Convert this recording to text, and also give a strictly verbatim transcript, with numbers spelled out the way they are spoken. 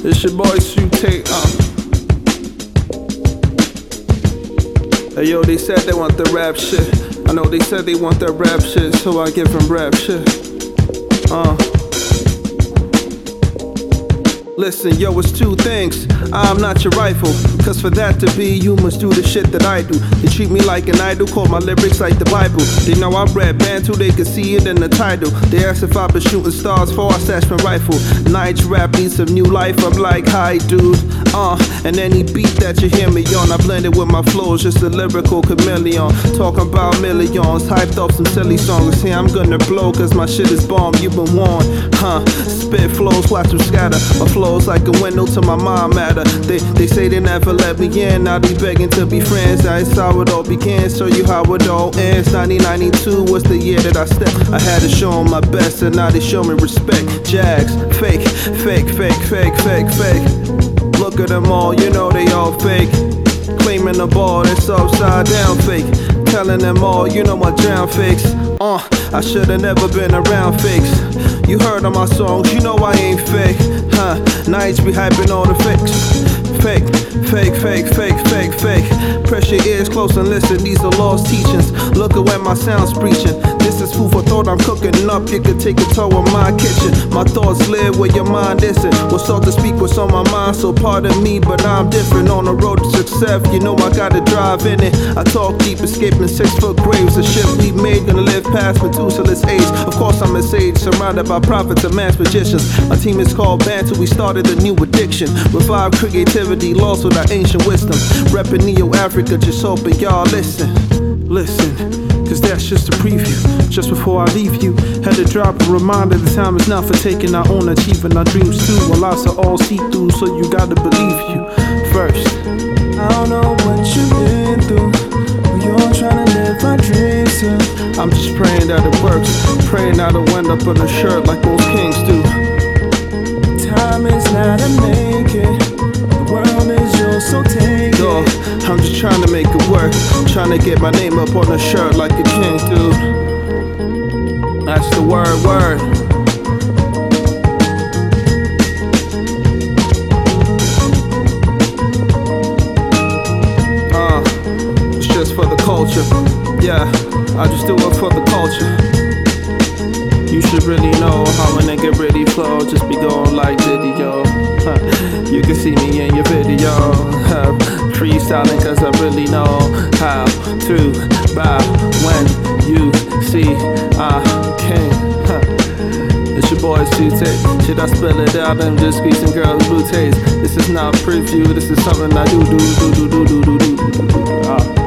It's your boy Sue Tate, uh. Hey yo, they said they want the rap shit. I know they said they want that rap shit, so I give them rap shit. Uh. Listen, yo, it's two things. I'm not your rifle, cause for that to be, you must do the shit that I do. They treat me like an idol, call my lyrics like the Bible. They know I rap Bantu, they can see it in the title. They ask if I've been shooting stars for a Satchman rifle. Nige rap needs some new life, I'm like, hi dude. Uh, and any beat that you hear me on, I blend it with my flows, just a lyrical chameleon. Talking about millions, hyped up some silly songs. Here I'm gonna blow, cause my shit is bomb, you been warned. Huh, spit flows, watch them scatter. My flows like a window to my mind matter. They, they say they never let me in, now they begging to be friends. That's how it all began, show you how it all ends. nineteen ninety-two was the year that I stepped. I had to show them my best, and now they show me respect. Jags, fake, fake, fake, fake, fake, fake. Look at them all, you know they all fake. Claiming the ball, that's upside down fake. Telling them all, you know I drown fakes. Uh, I should've never been around fakes. You heard of my songs, you know I ain't fake. Huh, Nige be hyping all the fakes. Fake, fake, fake, fake, fake, fake. Press your ears close and listen, these are lost teachings. Look at where my sound's preaching. This is food for thought, I'm cooking up. You can take a tour of my kitchen. My thoughts live where your mind isn't. We'll start to speak what's on my mind, so pardon me, but I'm different. On the road to success, you know I gotta drive in it. I talk deep, escaping six foot graves. The shit we made, gonna live past Methuselah's age. Of course I'm a sage, surrounded by prophets and mass magicians. My team is called Bantu, we started a new addiction. Revive creativity, lost with our ancient wisdom. Reppin' Neo-Africa, just hoping y'all listen. Listen, cause that's just a preview. Just before I leave you, had to drop a reminder, the time is now for taking our own, achieving our dreams too. Our lives are all see-through, so you gotta believe you first. I don't know what you've been through, but you're trying to live my dreams too. I'm just praying that it works, praying that I'll end up in a shirt like most kings do. Time is not a make it, the world is yours, so take Yo, it. I'm just trying to make it work, trying to get my name up on a shirt like a king do. That's the word, word. Uh, it's just for the culture. Yeah, I just do it for the culture. You should really know how a nigga really flow. Just be going like Diddy, yo. Huh. You can see me in your video. Huh. Freestyling cause I really know how to rap when you see I can. Huh. It's your boy Sue Tate. Should I spell it out? I'm just squeezing girls' blue taste. This is not a preview, this is something I do, do, do, do, do, do, do, do, do, do. Ah.